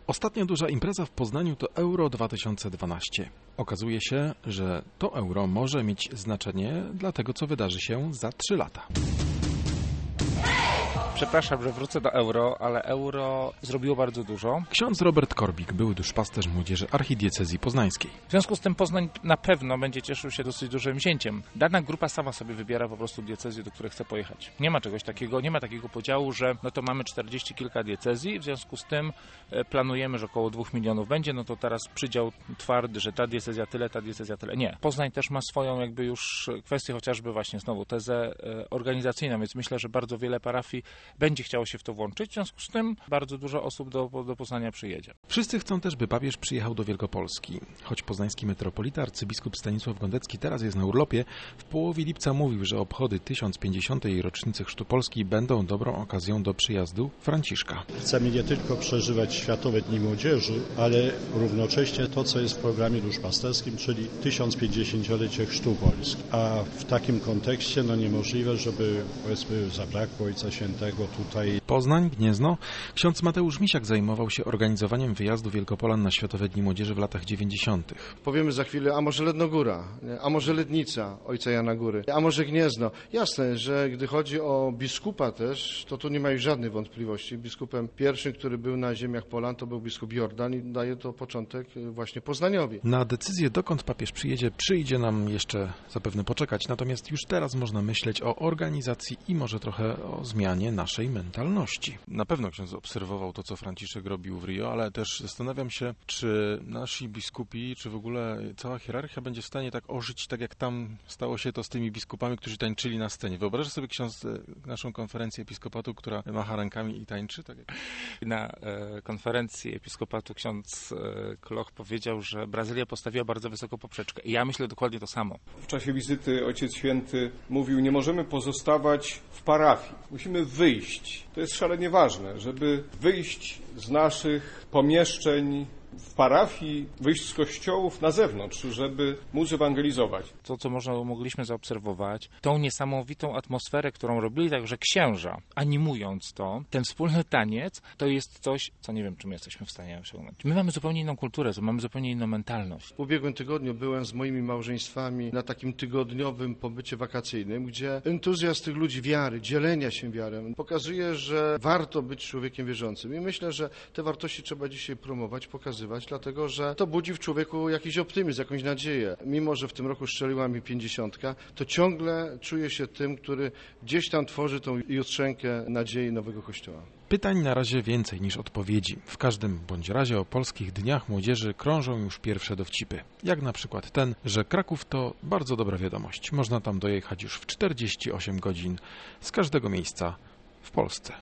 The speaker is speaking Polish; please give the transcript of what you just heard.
Ostatnia duża impreza w Poznaniu to Euro 2012. Okazuje się, że to euro może mieć znaczenie dla tego, co wydarzy się za 3 lata. Przepraszam, że wrócę do euro, ale euro zrobiło bardzo dużo. Ksiądz Robert Korbik, były duszpasterz młodzieży archidiecezji poznańskiej. W związku z tym Poznań na pewno będzie cieszył się dosyć dużym wzięciem. Dana grupa sama sobie wybiera po prostu diecezję, do której chce pojechać. Nie ma czegoś takiego, nie ma takiego podziału, że no to mamy 40 kilka diecezji, w związku z tym planujemy, że około 2 milionów będzie, no to teraz przydział twardy, że ta diecezja tyle, ta diecezja tyle. Nie. Poznań też ma swoją jakby już kwestię, chociażby właśnie znowu tezę organizacyjną, więc myślę, że bardzo wiele parafii będzie chciało się w to włączyć, w związku z tym bardzo dużo osób do Poznania przyjedzie. Wszyscy chcą też, by papież przyjechał do Wielkopolski. Choć poznański metropolita arcybiskup Stanisław Gondecki teraz jest na urlopie, w połowie lipca mówił, że obchody 1050. rocznicy Chrztu Polski będą dobrą okazją do przyjazdu Franciszka. Chcemy nie tylko przeżywać Światowe Dni Młodzieży, ale równocześnie to, co jest w programie duszpasterskim, czyli 1050-lecie Chrztu Polski. A w takim kontekście niemożliwe, żeby powiedzmy zabrakło Ojca Świętego tutaj. Poznań, Gniezno. Ksiądz Mateusz Misiak zajmował się organizowaniem wyjazdu Wielkopolan na Światowe Dni Młodzieży w latach 90. Powiemy za chwilę, a może Lednogóra, a może Lednica Ojca Jana Góry, a może Gniezno. Jasne, że gdy chodzi o biskupa też, to tu nie ma już żadnych wątpliwości. Biskupem pierwszym, który był na ziemiach Polan, to był biskup Jordan i daje to początek właśnie Poznaniowi. Na decyzję, dokąd papież przyjdzie nam jeszcze zapewne poczekać, natomiast już teraz można myśleć o organizacji i może trochę o zmianie naszej mentalności. Na pewno ksiądz obserwował to, co Franciszek robił w Rio, ale też zastanawiam się, czy nasi biskupi, czy w ogóle cała hierarchia będzie w stanie tak ożyć, tak jak tam stało się to z tymi biskupami, którzy tańczyli na scenie. Wyobrażasz sobie, ksiądz, naszą konferencję episkopatu, która macha rękami i tańczy? Tak jak... Na konferencji episkopatu ksiądz Kloch powiedział, że Brazylia postawiła bardzo wysoką poprzeczkę. I ja myślę dokładnie to samo. W czasie wizyty Ojciec Święty mówił, nie możemy pozostawać w parafii. Musimy wyjść. To jest szalenie ważne, żeby wyjść z naszych pomieszczeń w parafii, wyjść z kościołów na zewnątrz, żeby móc ewangelizować. To, co mogliśmy zaobserwować, tą niesamowitą atmosferę, którą robili także księża, animując to, ten wspólny taniec, to jest coś, co nie wiem, czy my jesteśmy w stanie osiągnąć. My mamy zupełnie inną kulturę, mamy zupełnie inną mentalność. W ubiegłym tygodniu byłem z moimi małżeństwami na takim tygodniowym pobycie wakacyjnym, gdzie entuzjazm tych ludzi wiary, dzielenia się wiarą pokazuje, że warto być człowiekiem wierzącym. I myślę, że te wartości trzeba dzisiaj promować, pokazywać, dlatego że to budzi w człowieku jakiś optymizm, jakąś nadzieję. Mimo że w tym roku strzeliła mi 50, to ciągle czuję się tym, który gdzieś tam tworzy tą jutrzenkę nadziei nowego Kościoła. Pytań na razie więcej niż odpowiedzi. W każdym bądź razie o polskich dniach młodzieży krążą już pierwsze dowcipy. Jak na przykład ten, że Kraków to bardzo dobra wiadomość. Można tam dojechać już w 48 godzin z każdego miejsca w Polsce.